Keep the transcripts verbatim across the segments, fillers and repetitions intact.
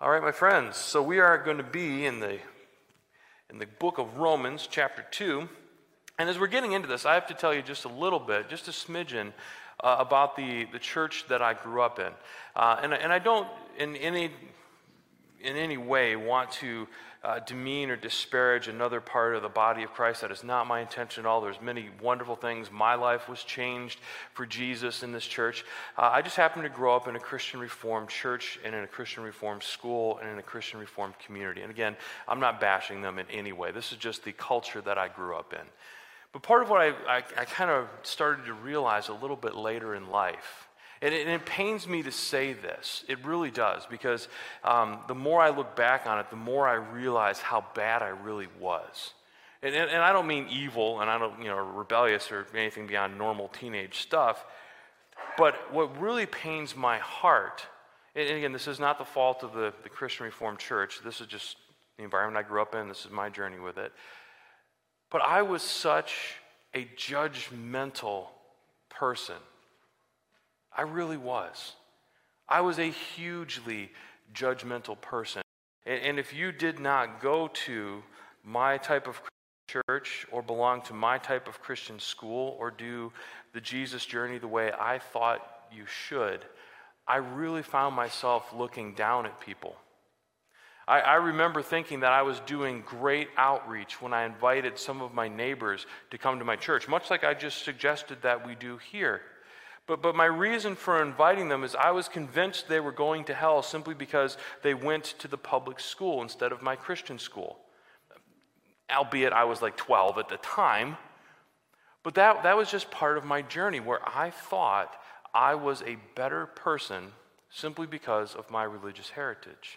All right, my friends, so we are going to be in the in the book of Romans, chapter two. And as we're getting into this, I have to tell you just a little bit, just a smidgen, uh, about the, the church that I grew up in. Uh, and, and I don't in any, in any way want to uh, demean or disparage another part of the body of Christ. That is not my intention at all. There's many wonderful things. My life was changed for Jesus in this church. Uh, I just happened to grow up in a Christian Reformed church and in a Christian Reformed school and in a Christian Reformed community. And again, I'm not bashing them in any way. This is just the culture that I grew up in. But part of what I, I, I kind of started to realize a little bit later in life, and it, and it pains me to say this, it really does, because um, the more I look back on it, the more I realize how bad I really was. And, and, and I don't mean evil, and I don't, you know, rebellious or anything beyond normal teenage stuff, but what really pains my heart, and again, this is not the fault of the, the Christian Reformed Church, this is just the environment I grew up in, this is my journey with it, but I was such a judgmental person. I really was. I was a hugely judgmental person. And, and if you did not go to my type of church or belong to my type of Christian school or do the Jesus journey the way I thought you should, I really found myself looking down at people. I, I remember thinking that I was doing great outreach when I invited some of my neighbors to come to my church, much like I just suggested that we do here. But but my reason for inviting them is I was convinced they were going to hell simply because they went to the public school instead of my Christian school. Albeit I was like twelve at the time. But that, that was just part of my journey where I thought I was a better person simply because of my religious heritage.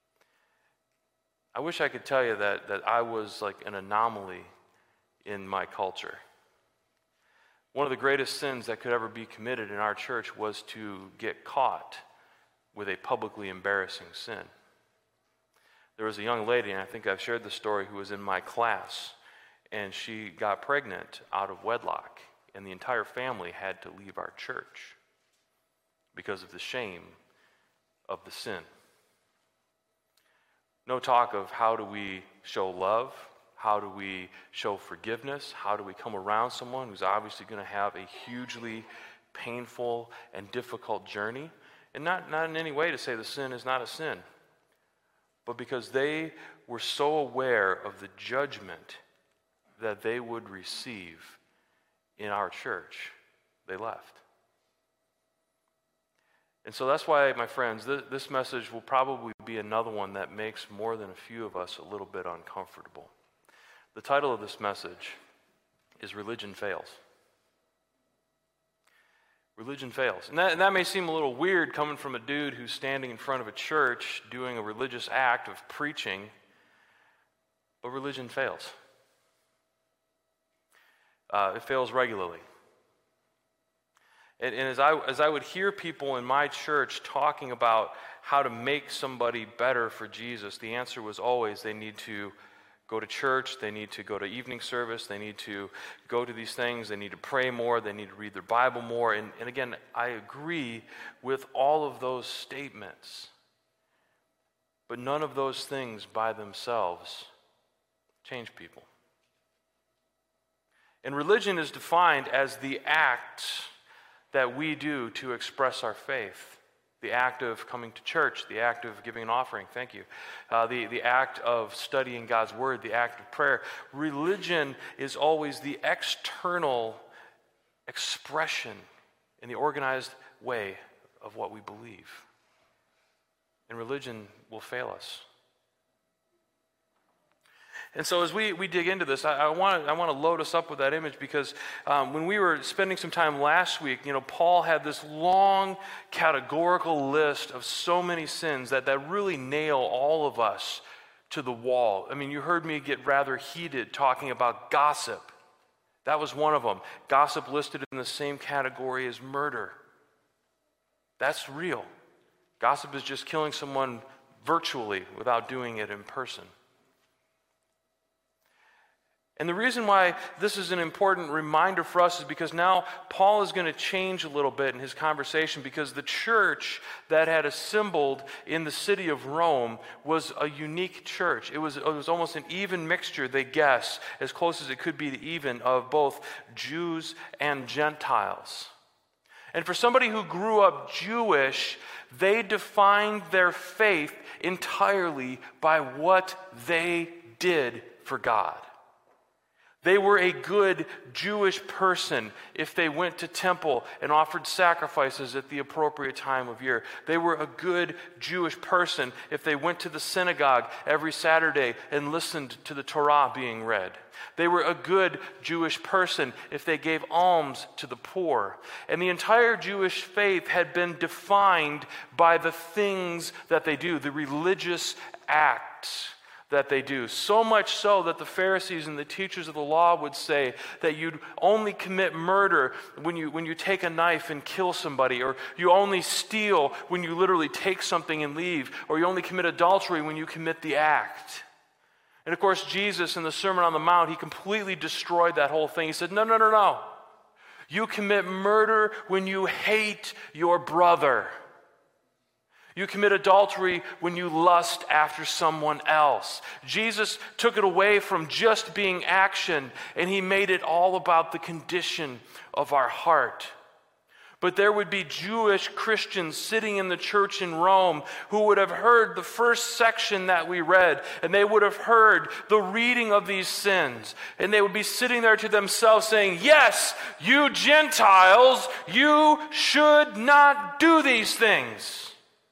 I wish I could tell you that, that I was like an anomaly in my culture. One of the greatest sins that could ever be committed in our church was to get caught with a publicly embarrassing sin. There was a young lady, and I think I've shared the story, who was in my class, and she got pregnant out of wedlock, and the entire family had to leave our church because of the shame of the sin. No talk of how do we show love, how do we show forgiveness, how do we come around someone who's obviously going to have a hugely painful and difficult journey, and not, not in any way to say the sin is not a sin, but because they were so aware of the judgment that they would receive in our church, they left. And so that's why, my friends, th- this message will probably be another one that makes more than a few of us a little bit uncomfortable. The title of this message is Religion Fails. Religion fails. And that, and that may seem a little weird coming from a dude who's standing in front of a church doing a religious act of preaching, but religion fails. Uh, it fails regularly. And, and as I as I would hear people in my church talking about how to make somebody better for Jesus, the answer was always they need to go to church, they need to go to evening service, they need to go to these things, they need to pray more, they need to read their Bible more. And, and again, I agree with all of those statements. But none of those things by themselves change people. And religion is defined as the act that we do to express our faith. The act of coming to church, the act of giving an offering, thank you. Uh, the, the act of studying God's word, the act of prayer. Religion is always the external expression in the organized way of what we believe. And religion will fail us. And so as we, we dig into this, I, I want I want to load us up with that image because um, when we were spending some time last week, you know, Paul had this long categorical list of so many sins that, that really nail all of us to the wall. I mean, you heard me get rather heated talking about gossip. That was one of them. Gossip listed in the same category as murder. That's real. Gossip is just killing someone virtually without doing it in person. And the reason why this is an important reminder for us is because now Paul is going to change a little bit in his conversation, because the church that had assembled in the city of Rome was a unique church. It was, it was almost an even mixture, they guess, as close as it could be to even, of both Jews and Gentiles. And for somebody who grew up Jewish, they defined their faith entirely by what they did for God. They were a good Jewish person if they went to temple and offered sacrifices at the appropriate time of year. They were a good Jewish person if they went to the synagogue every Saturday and listened to the Torah being read. They were a good Jewish person if they gave alms to the poor. And the entire Jewish faith had been defined by the things that they do, the religious acts that they do. So much so that the Pharisees and the teachers of the law would say that you'd only commit murder when you when you take a knife and kill somebody, or you only steal when you literally take something and leave, or you only commit adultery when you commit the act. And of course, Jesus in the Sermon on the Mount, he completely destroyed that whole thing. He said, no, no, no, no. You commit murder when you hate your brother. You commit adultery when you lust after someone else. Jesus took it away from just being action, and he made it all about the condition of our heart. But there would be Jewish Christians sitting in the church in Rome who would have heard the first section that we read, and they would have heard the reading of these sins. And they would be sitting there to themselves saying, yes, you Gentiles, you should not do these things.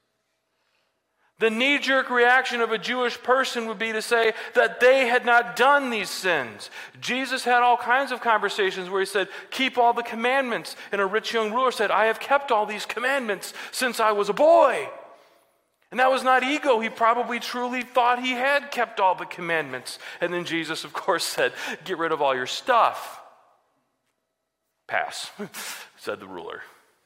The knee-jerk reaction of a Jewish person would be to say that they had not done these sins. Jesus had all kinds of conversations where he said, keep all the commandments. And a rich young ruler said, I have kept all these commandments since I was a boy. And that was not ego. He probably truly thought he had kept all the commandments. And then Jesus, of course, said, get rid of all your stuff. Pass, said the ruler.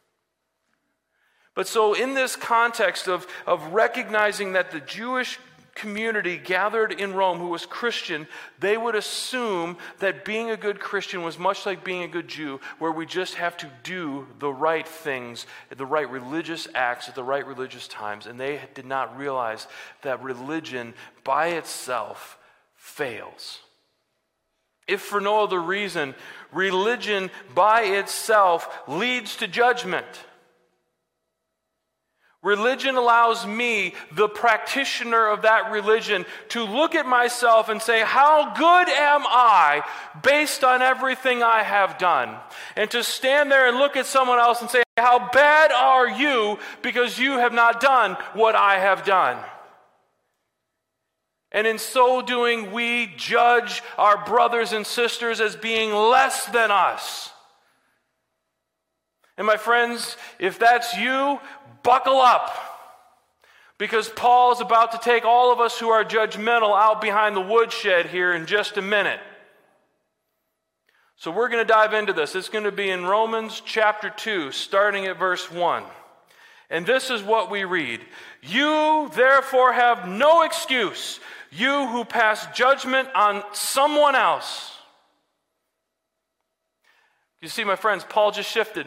But so in this context of, of recognizing that the Jewish community gathered in Rome who was Christian, they would assume that being a good Christian was much like being a good Jew, where we just have to do the right things, the right religious acts at the right religious times. And they did not realize that religion by itself fails. If for no other reason, religion by itself leads to judgment. Religion allows me, the practitioner of that religion, to look at myself and say, how good am I based on everything I have done? And to stand there and look at someone else and say, how bad are you because you have not done what I have done? And in so doing, we judge our brothers and sisters as being less than us. And my friends, if that's you, buckle up, because Paul is about to take all of us who are judgmental out behind the woodshed here in just a minute. So we're going to dive into this. It's going to be in Romans chapter two, starting at verse one. And this is what we read. You therefore have no excuse, you who pass judgment on someone else. You see, my friends, Paul just shifted.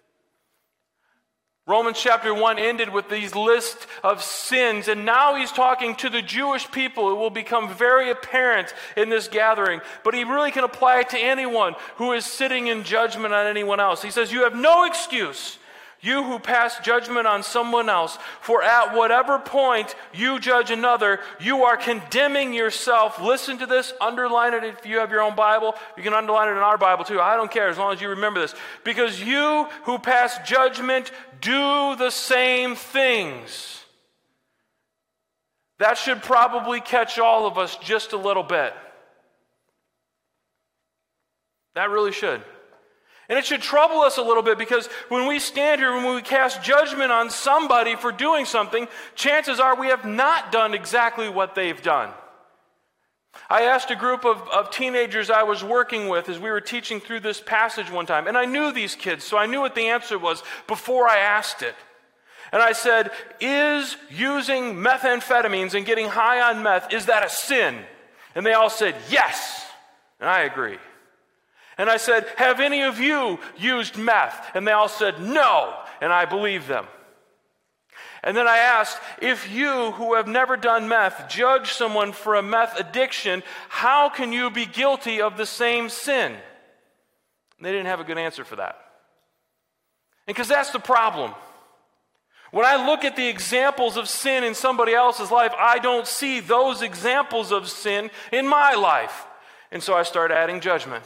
Romans chapter one ended with these lists of sins, and now he's talking to the Jewish people. It will become very apparent in this gathering, but he really can apply it to anyone who is sitting in judgment on anyone else. He says, you have no excuse, you who pass judgment on someone else, for at whatever point you judge another, you are condemning yourself. Listen to this, underline it if you have your own Bible. You can underline it in our Bible too. I don't care as long as you remember this. Because you who pass judgment do the same things. That should probably catch all of us just a little bit. That really should. And it should trouble us a little bit, because when we stand here, when we cast judgment on somebody for doing something, chances are we have not done exactly what they've done. I asked a group of, of teenagers I was working with as we were teaching through this passage one time, and I knew these kids, so I knew what the answer was before I asked it. And I said, is using methamphetamines and getting high on meth, is that a sin? And they all said, yes. And I agree. And I said, have any of you used meth? And they all said, no. And I believe them. And then I asked, if you who have never done meth judge someone for a meth addiction, how can you be guilty of the same sin? And they didn't have a good answer for that. And because that's the problem. When I look at the examples of sin in somebody else's life, I don't see those examples of sin in my life. And so I start adding judgment.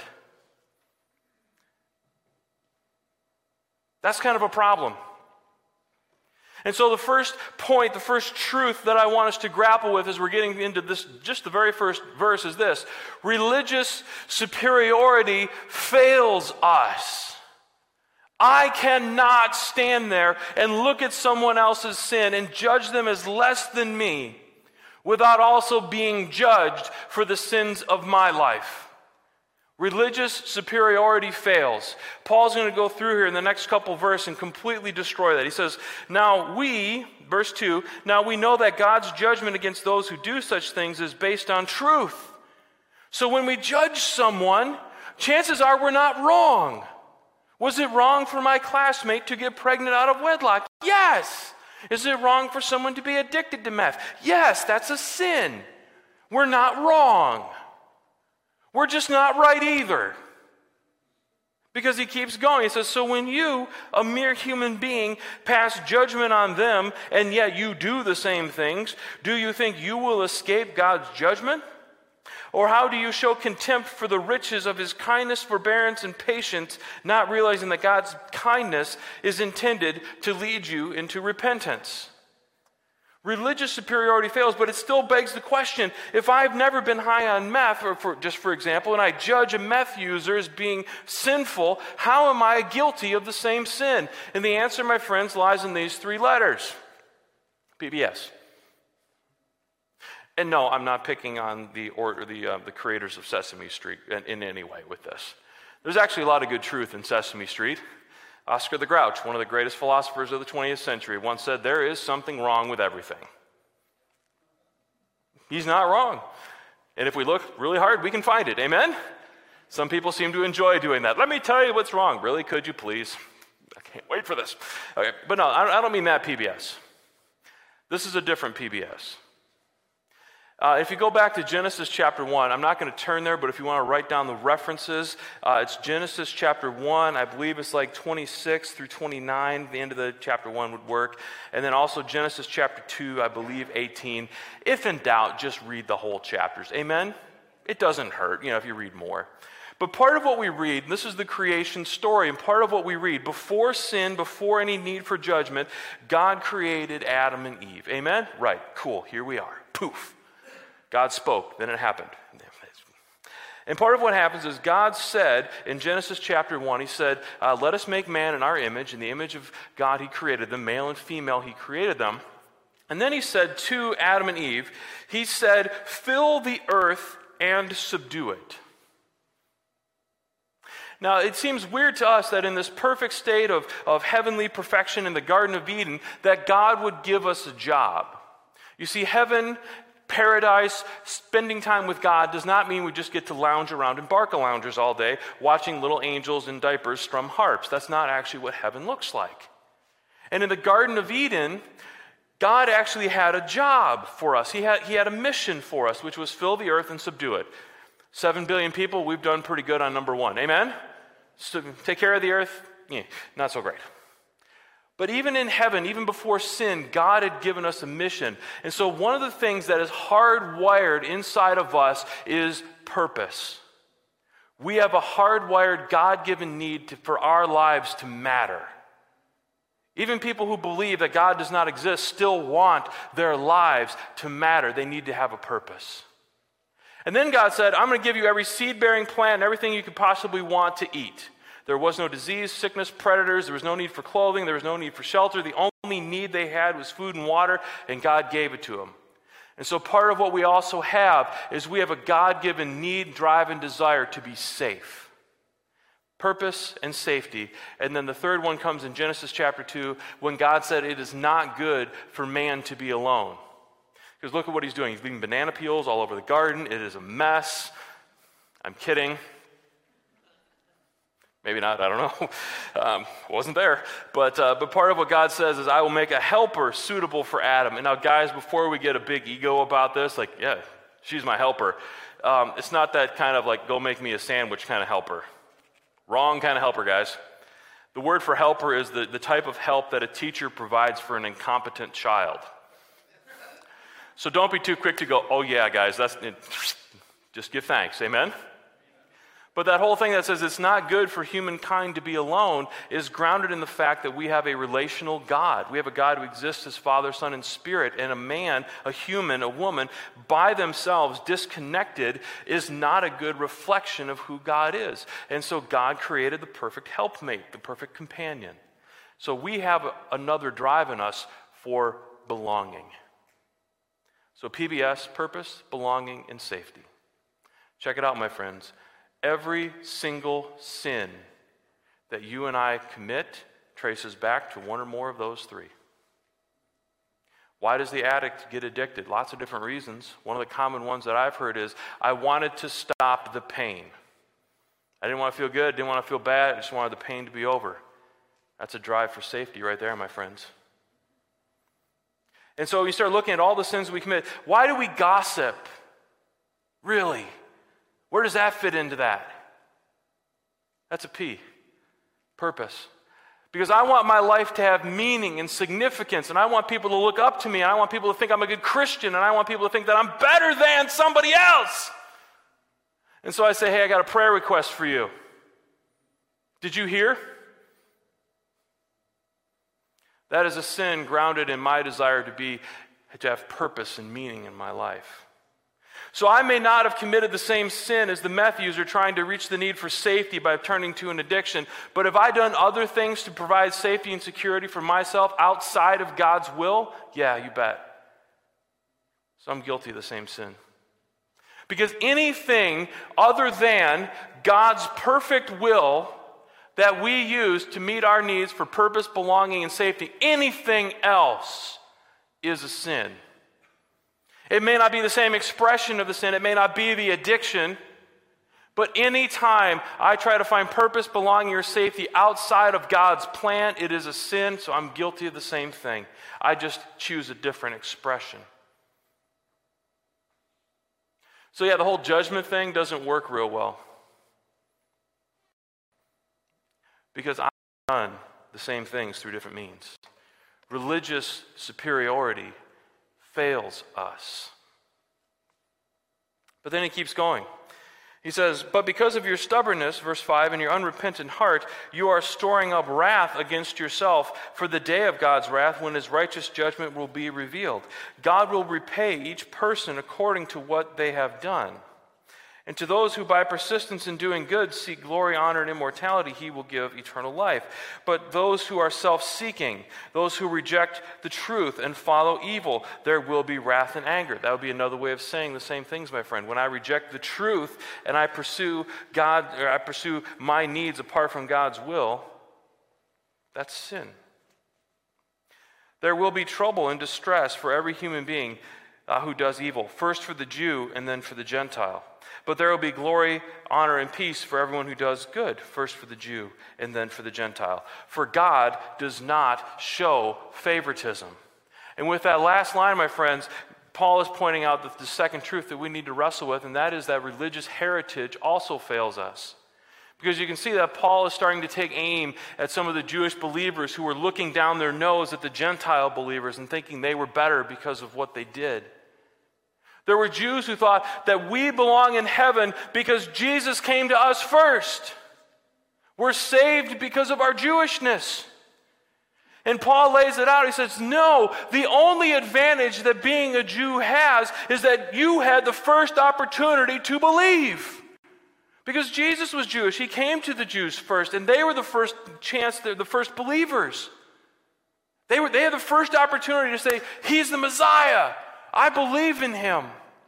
That's kind of a problem. And so the first point, the first truth that I want us to grapple with as we're getting into this, just the very first verse is this. Religious superiority fails us. I cannot stand there and look at someone else's sin and judge them as less than me without also being judged for the sins of my life. Religious superiority fails. Paul's going to go through here in the next couple verses and completely destroy that. He says, now we, verse two, now we know that God's judgment against those who do such things is based on truth. So when we judge someone, chances are we're not wrong. Was it wrong for my classmate to get pregnant out of wedlock? Yes. Is it wrong for someone to be addicted to meth? Yes, that's a sin. We're not wrong. We're just not right either. Because he keeps going. He says, so when you, a mere human being, pass judgment on them, and yet you do the same things, do you think you will escape God's judgment? Or how do you show contempt for the riches of his kindness, forbearance, and patience, not realizing that God's kindness is intended to lead you into repentance? Religious superiority fails, but it still begs the question, if I've never been high on meth, or for, just for example, and I judge a meth user as being sinful, how am I guilty of the same sin? And the answer, my friends, lies in these three letters. P B S. And no, I'm not picking on the or, the, uh, the creators of Sesame Street in, in any way with this. There's actually a lot of good truth in Sesame Street. Oscar the Grouch, one of the greatest philosophers of the twentieth century, once said, there is something wrong with everything. He's not wrong. And if we look really hard, we can find it. Amen? Some people seem to enjoy doing that. Let me tell you what's wrong. Really, could you please? I can't wait for this. Okay, but no, I don't mean that P B S. This is a different P B S. Uh, if you go back to Genesis chapter one, I'm not going to turn there, but if you want to write down the references, uh, it's Genesis chapter one. I believe it's like twenty-six through twenty-nine. The end of the chapter one would work. And then also Genesis chapter two, I believe eighteen. If in doubt, just read the whole chapters. Amen? It doesn't hurt, you know, if you read more. But part of what we read, and this is the creation story, and part of what we read, before sin, before any need for judgment, God created Adam and Eve. Amen? Right, cool, here we are. Poof. God spoke, then it happened. And part of what happens is God said in Genesis chapter one, he said, uh, let us make man in our image. In the image of God he created them, male and female he created them. And then he said to Adam and Eve, he said, fill the earth and subdue it. Now, it seems weird to us that in this perfect state of, of heavenly perfection in the Garden of Eden, that God would give us a job. You see, heaven, paradise, spending time with God does not mean we just get to lounge around in Barca-loungers all day, watching little angels in diapers strum harps. That's not actually what heaven looks like. And in the Garden of Eden, God actually had a job for us. He had, he had a mission for us, which was fill the earth and subdue it. Seven billion people, we've done pretty good on number one. Amen? So take care of the earth? Yeah, not so great. But even in heaven, even before sin, God had given us a mission. And so one of the things that is hardwired inside of us is purpose. We have a hardwired, God-given need to, for our lives to matter. Even people who believe that God does not exist still want their lives to matter. They need to have a purpose. And then God said, I'm going to give you every seed-bearing plant and everything you could possibly want to eat. There was no disease, sickness, predators. There was no need for clothing. There was no need for shelter. The only need they had was food and water, and God gave it to them. And so part of what we also have is we have a God-given need, drive, and desire to be safe. Purpose and safety. And then the third one comes in Genesis chapter two, when God said it is not good for man to be alone. Because look at what he's doing. He's leaving banana peels all over the garden. It is a mess. I'm kidding. Maybe not, I don't know. Um, wasn't there. But, uh, but part of what God says is, I will make a helper suitable for Adam. And now, guys, before we get a big ego about this, like, yeah, she's my helper. Um, it's not that kind of like, go make me a sandwich kind of helper. Wrong kind of helper, guys. The word for helper is the, the type of help that a teacher provides for an incompetent child. So don't be too quick to go, oh yeah, guys, that's it. Just give thanks, amen? But that whole thing that says it's not good for humankind to be alone is grounded in the fact that we have a relational God. We have a God who exists as Father, Son, and Spirit, and a man, a human, a woman, by themselves, disconnected, is not a good reflection of who God is. And so God created the perfect helpmate, the perfect companion. So we have another drive in us for belonging. So P B S, purpose, belonging, and safety. Check it out, my friends. Every single sin that you and I commit traces back to one or more of those three. Why does the addict get addicted? Lots of different reasons. One of the common ones that I've heard is, I wanted to stop the pain. I didn't want to feel good, didn't want to feel bad, I just wanted the pain to be over. That's a drive for safety right there, my friends. And so you start looking at all the sins we commit. Why do we gossip? Really? Where does that fit into that? That's a P. Purpose. Because I want my life to have meaning and significance, and I want people to look up to me, and I want people to think I'm a good Christian, and I want people to think that I'm better than somebody else. And so I say, hey, I got a prayer request for you. Did you hear? That is a sin grounded in my desire to be, to have purpose and meaning in my life. So I may not have committed the same sin as the meth user trying to reach the need for safety by turning to an addiction, but have I done other things to provide safety and security for myself outside of God's will? Yeah, you bet. So I'm guilty of the same sin. Because anything other than God's perfect will that we use to meet our needs for purpose, belonging, and safety, anything else is a sin. It may not be the same expression of the sin, it may not be the addiction, but any time I try to find purpose, belonging, or safety outside of God's plan, it is a sin, so I'm guilty of the same thing. I just choose a different expression. So yeah, the whole judgment thing doesn't work real well. Because I've done the same things through different means. Religious superiority fails us. But then he keeps going. He says, but because of your stubbornness, verse five, and your unrepentant heart, you are storing up wrath against yourself for the day of God's wrath, when his righteous judgment will be revealed. God will repay each person according to what they have done. And to those who by persistence in doing good seek glory, honor, and immortality, he will give eternal life. But those who are self-seeking, those who reject the truth and follow evil, there will be wrath and anger. That would be another way of saying the same things, my friend. When I reject the truth and I pursue God, or I pursue my needs apart from God's will, that's sin. There will be trouble and distress for every human being uh, who does evil, first for the Jew and then for the Gentile. But there will be glory, honor, and peace for everyone who does good, first for the Jew and then for the Gentile. For God does not show favoritism. And with that last line, my friends, Paul is pointing out that the second truth that we need to wrestle with, and that is that religious heritage also fails us. Because you can see that Paul is starting to take aim at some of the Jewish believers who were looking down their nose at the Gentile believers and thinking they were better because of what they did. There were Jews who thought that we belong in heaven because Jesus came to us first. We're saved because of our Jewishness. And Paul lays it out. He says, no, the only advantage that being a Jew has is that you had the first opportunity to believe. Because Jesus was Jewish. He came to the Jews first, and they were the first chance, the first believers. They were, they had the first opportunity to say, he's the Messiah. I believe in him.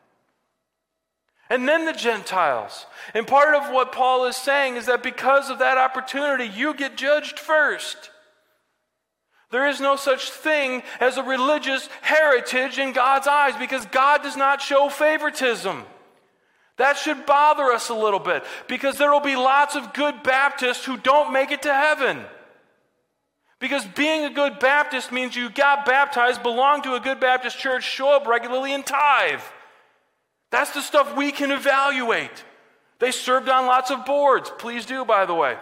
And then the Gentiles. And part of what Paul is saying is that because of that opportunity, you get judged first. There is no such thing as a religious heritage in God's eyes because God does not show favoritism. That should bother us a little bit, because there will be lots of good Baptists who don't make it to heaven. Because being a good Baptist means you got baptized, belong to a good Baptist church, show up regularly, and tithe. That's the stuff we can evaluate. They served on lots of boards. Please do, by the way.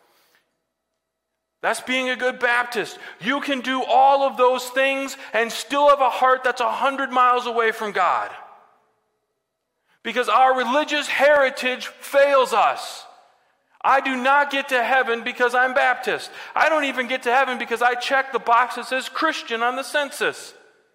That's being a good Baptist. You can do all of those things and still have a heart that's a hundred miles away from God. Because our religious heritage fails us. I do not get to heaven because I'm Baptist. I don't even get to heaven because I check the box that says Christian on the census.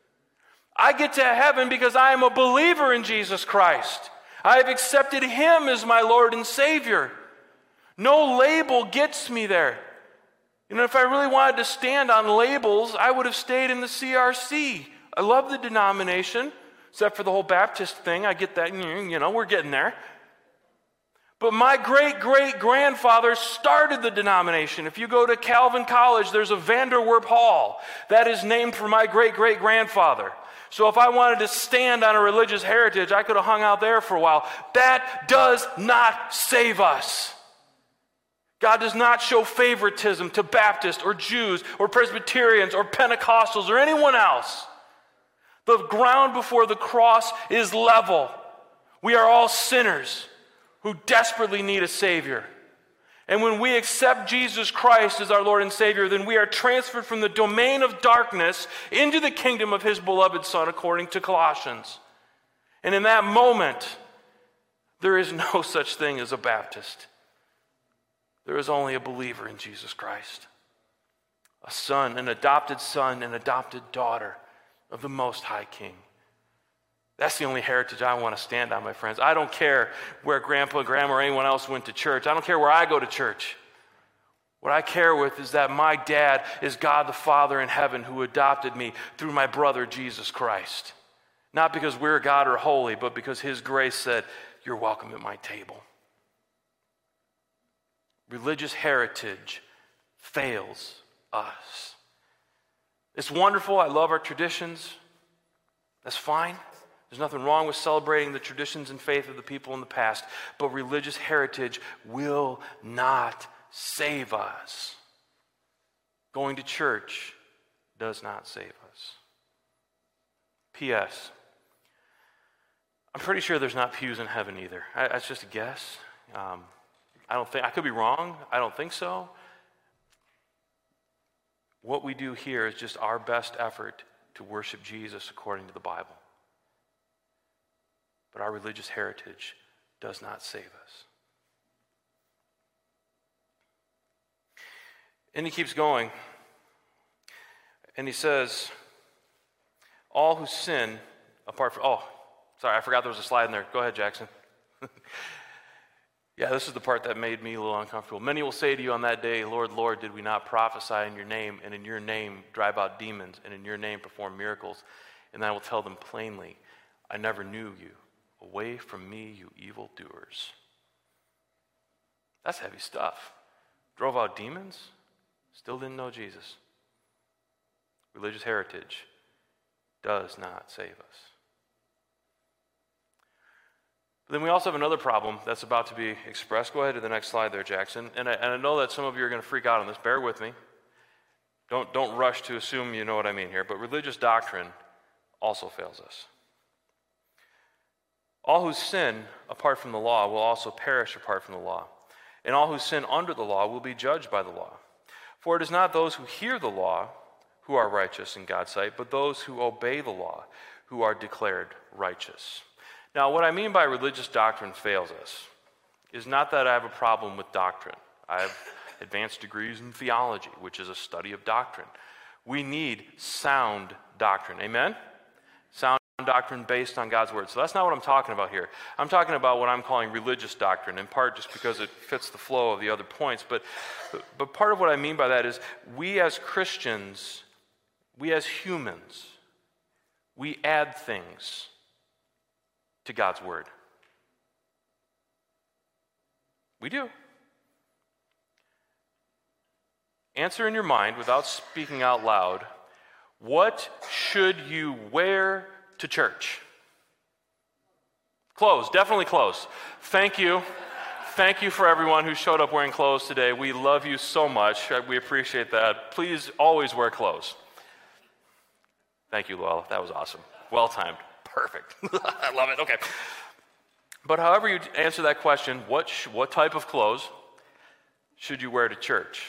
I get to heaven because I am a believer in Jesus Christ. I have accepted Him as my Lord and Savior. No label gets me there. You know, if I really wanted to stand on labels, I would have stayed in the C R C. I love the denomination, except for the whole Baptist thing. I get that, you know, we're getting there. But my great-great-grandfather started the denomination. If you go to Calvin College, there's a Vanderwerp Hall. That is named for my great-great-grandfather. So if I wanted to stand on a religious heritage, I could have hung out there for a while. That does not save us. God does not show favoritism to Baptists or Jews or Presbyterians or Pentecostals or anyone else. The ground before the cross is level. We are all sinners who desperately need a Savior. And when we accept Jesus Christ as our Lord and Savior, then we are transferred from the domain of darkness into the kingdom of His beloved Son, according to Colossians. And in that moment, there is no such thing as a Baptist. There is only a believer in Jesus Christ. A son, an adopted son, an adopted daughter of the Most High King. That's the only heritage I want to stand on, my friends. I don't care where Grandpa, Grandma, or anyone else went to church. I don't care where I go to church. What I care with is that my dad is God the Father in heaven who adopted me through my brother Jesus Christ. Not because we're God or holy, but because His grace said, you're welcome at my table. Religious heritage fails us. It's wonderful. I love our traditions. That's fine. There's nothing wrong with celebrating the traditions and faith of the people in the past, but religious heritage will not save us. Going to church does not save us. P S I'm pretty sure there's not pews in heaven either. I, that's just a guess. Um, I don't think, I could be wrong. I don't think so. What we do here is just our best effort to worship Jesus according to the Bible. But our religious heritage does not save us. And he keeps going. And he says, all who sin, apart from, oh, sorry, I forgot there was a slide in there. Go ahead, Jackson. Yeah, this is the part that made me a little uncomfortable. Many will say to you on that day, Lord, Lord, did we not prophesy in your name, and in your name drive out demons, and in your name perform miracles? And I will tell them plainly, I never knew you. Away from me, you evildoers. That's heavy stuff. Drove out demons, still didn't know Jesus. Religious heritage does not save us. But then we also have another problem that's about to be expressed. Go ahead to the next slide there, Jackson. And I, and I know that some of you are going to freak out on this. Bear with me. Don't, don't rush to assume you know what I mean here. But religious doctrine also fails us. All who sin apart from the law will also perish apart from the law. And all who sin under the law will be judged by the law. For it is not those who hear the law who are righteous in God's sight, but those who obey the law who are declared righteous. Now, what I mean by religious doctrine fails us is not that I have a problem with doctrine. I have advanced degrees in theology, which is a study of doctrine. We need sound doctrine. Amen? Sound doctrine based on God's word. So that's not what I'm talking about here. I'm talking about what I'm calling religious doctrine, in part just because it fits the flow of the other points. But, but part of what I mean by that is we as Christians, we as humans, we add things to God's word. We do. Answer in your mind without speaking out loud. What should you wear to church? Clothes, definitely clothes. Thank you. Thank you for everyone who showed up wearing clothes today. We love you so much. We appreciate that. Please always wear clothes. Thank you, Luella. That was awesome. Well timed. Perfect. I love it. Okay. But however you answer that question, what sh- what type of clothes should you wear to church?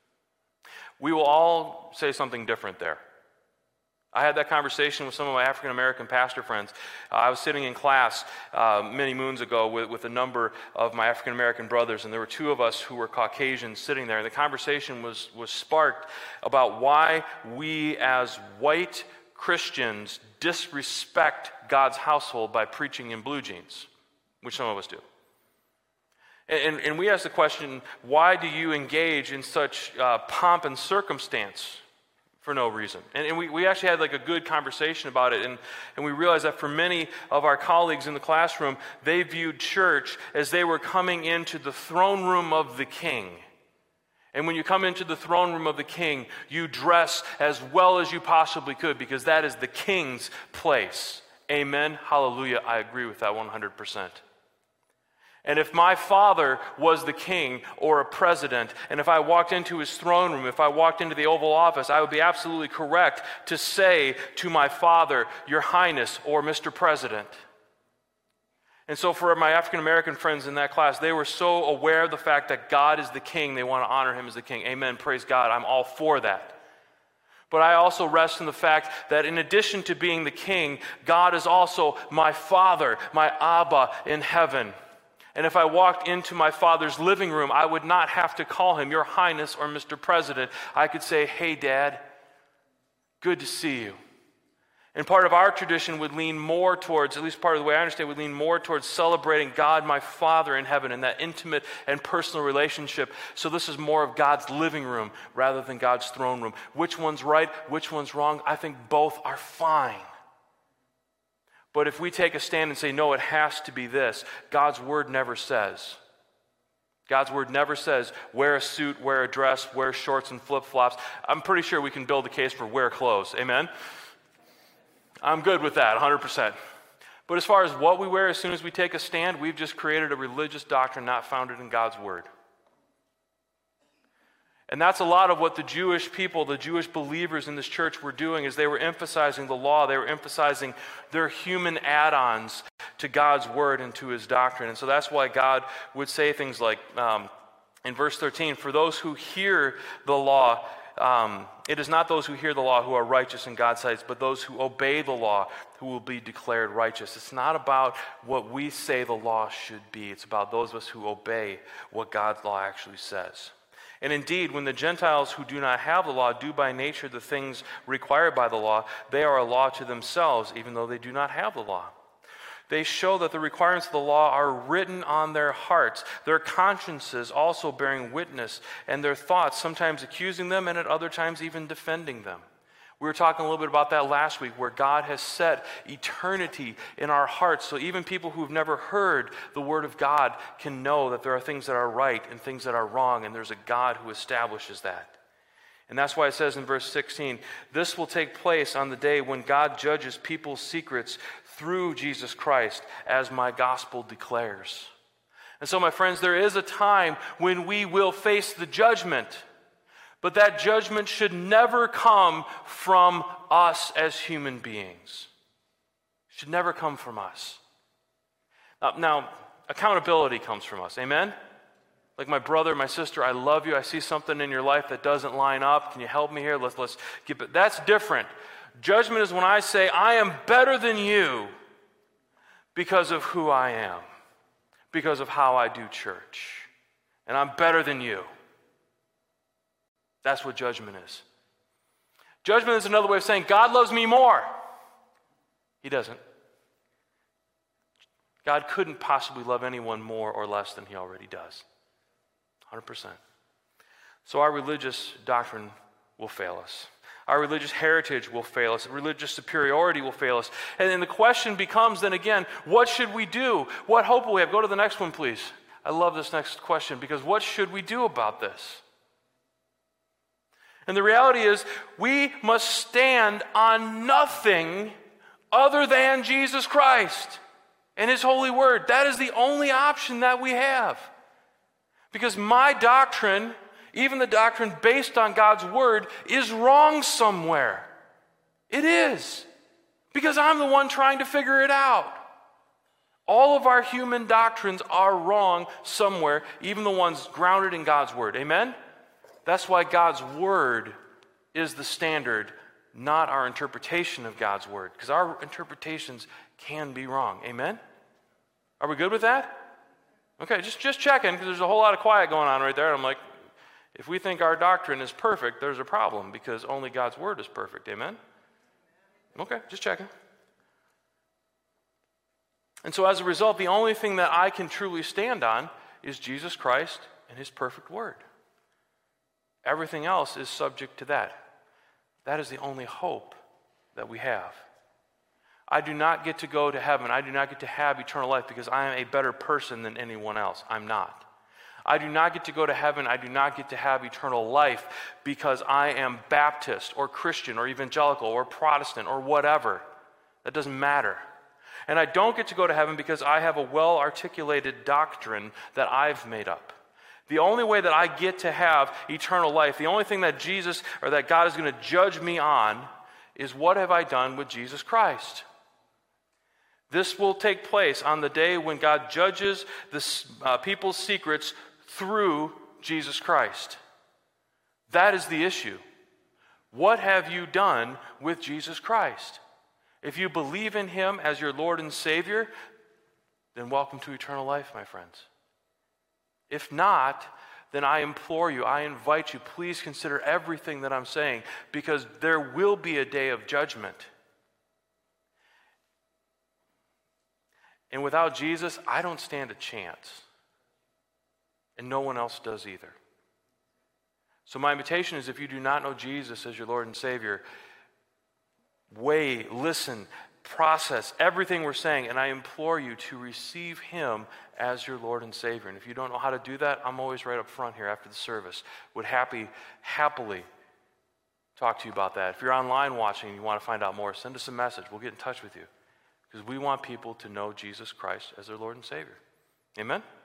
We will all say something different there. I had that conversation with some of my African American pastor friends. Uh, I was sitting in class uh, many moons ago with, with a number of my African American brothers, and there were two of us who were Caucasian sitting there. And the conversation was, was sparked about why we as white Christians disrespect God's household by preaching in blue jeans, which some of us do. And, and, and we asked the question, why do you engage in such uh, pomp and circumstance for no reason? And, and we, we actually had like a good conversation about it, and, and we realized that for many of our colleagues in the classroom, they viewed church as they were coming into the throne room of the king. And when you come into the throne room of the king, you dress as well as you possibly could, because that is the king's place. Amen. Hallelujah. I agree with that one hundred percent. And if my father was the king or a president, and if I walked into his throne room, if I walked into the Oval Office, I would be absolutely correct to say to my father, Your Highness, or Mister President. And so for my African American friends in that class, they were so aware of the fact that God is the king, they want to honor him as the king. Amen, praise God, I'm all for that. But I also rest in the fact that in addition to being the king, God is also my father, my Abba in heaven. And if I walked into my father's living room, I would not have to call him Your Highness or Mister President. I could say, Hey, Dad, good to see you. And part of our tradition would lean more towards, at least part of the way I understand, would lean more towards celebrating God, my Father in heaven, and that intimate and personal relationship. So this is more of God's living room rather than God's throne room. Which one's right? Which one's wrong? I think both are fine. But if we take a stand and say, no, it has to be this, God's word never says. God's word never says, wear a suit, wear a dress, wear shorts and flip-flops. I'm pretty sure we can build a case for wear clothes. Amen? I'm good with that, one hundred percent. But as far as what we wear as soon as we take a stand, we've just created a religious doctrine not founded in God's word. And that's a lot of what the Jewish people, the Jewish believers in this church were doing, is they were emphasizing the law. They were emphasizing their human add-ons to God's word and to his doctrine. And so that's why God would say things like, um, in verse thirteen, for those who hear the law, um, it is not those who hear the law who are righteous in God's sight, but those who obey the law who will be declared righteous. It's not about what we say the law should be. It's about those of us who obey what God's law actually says. And indeed, when the Gentiles who do not have the law do by nature the things required by the law, they are a law to themselves, even though they do not have the law. They show that the requirements of the law are written on their hearts, their consciences also bearing witness, and their thoughts sometimes accusing them and at other times even defending them. We were talking a little bit about that last week, where God has set eternity in our hearts, so even people who've never heard the Word of God can know that there are things that are right and things that are wrong, and there's a God who establishes that. And that's why it says in verse sixteen, this will take place on the day when God judges people's secrets through Jesus Christ, as my gospel declares. And so, my friends, there is a time when we will face the judgment. But that judgment should never come from us as human beings. It should never come from us. Now, now, accountability comes from us. Amen? Like my brother, my sister, I love you. I see something in your life that doesn't line up. Can you help me here? Let's, let's get it. That's different. Judgment is when I say, I am better than you because of who I am, because of how I do church. And I'm better than you. That's what judgment is. Judgment is another way of saying, God loves me more. He doesn't. God couldn't possibly love anyone more or less than he already does. one hundred percent. So our religious doctrine will fail us. Our religious heritage will fail us. Religious superiority will fail us. And then the question becomes then again, what should we do? What hope will we have? Go to the next one, please. I love this next question, because what should we do about this? And the reality is, we must stand on nothing other than Jesus Christ. and His holy word. That is the only option that we have. Because my doctrine, even the doctrine based on God's word, is wrong somewhere. It is. Because I'm the one trying to figure it out. All of our human doctrines are wrong somewhere, even the ones grounded in God's word. Amen? That's why God's word is the standard, not our interpretation of God's word. Because our interpretations can be wrong. Amen? Are we good with that? Okay, just, just checking, because there's a whole lot of quiet going on right there. And I'm like, if we think our doctrine is perfect, there's a problem, because only God's word is perfect. Amen? Okay, just checking. And so as a result, the only thing that I can truly stand on is Jesus Christ and His perfect word. Everything else is subject to that. That is the only hope that we have. I do not get to go to heaven. I do not get to have eternal life because I am a better person than anyone else. I'm not. I do not get to go to heaven. I do not get to have eternal life because I am Baptist or Christian or evangelical or Protestant or whatever. That doesn't matter. And I don't get to go to heaven because I have a well-articulated doctrine that I've made up. The only way that I get to have eternal life, the only thing that Jesus or that God is going to judge me on is what have I done with Jesus Christ. This will take place on the day when God judges the uh, people's secrets through Jesus Christ. That is the issue. What have you done with Jesus Christ? If you believe in Him as your Lord and Savior, then welcome to eternal life, my friends. If not, then I implore you, I invite you, please consider everything that I'm saying, because there will be a day of judgment. And without Jesus, I don't stand a chance. And no one else does either. So my invitation is, if you do not know Jesus as your Lord and Savior, weigh, listen, process everything we're saying, and I implore you to receive Him as your Lord and Savior. And if you don't know how to do that, I'm always right up front here after the service. Would happy, happily talk to you about that. If you're online watching and you want to find out more, send us a message. We'll get in touch with you. Because we want people to know Jesus Christ as their Lord and Savior. Amen?